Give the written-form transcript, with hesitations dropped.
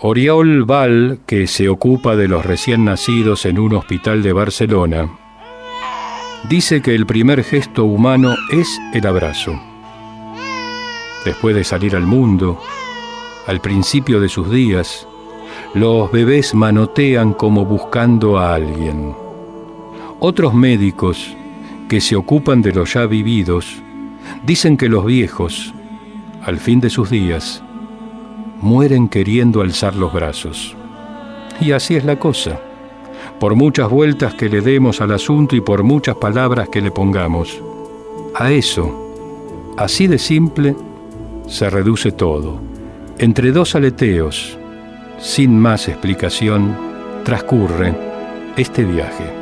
Oriol Val, que se ocupa de los recién nacidos en un hospital de Barcelona, dice que el primer gesto humano es el abrazo. Después de salir al mundo, al principio de sus días, los bebés manotean como buscando a alguien. Otros médicos, que se ocupan de los ya vividos, dicen que los viejos, al fin de sus días, mueren queriendo alzar los brazos. Y así es la cosa. Por muchas vueltas que le demos al asunto y por muchas palabras que le pongamos, a eso, así de simple, se reduce todo. Entre dos aleteos, sin más explicación, transcurre este viaje.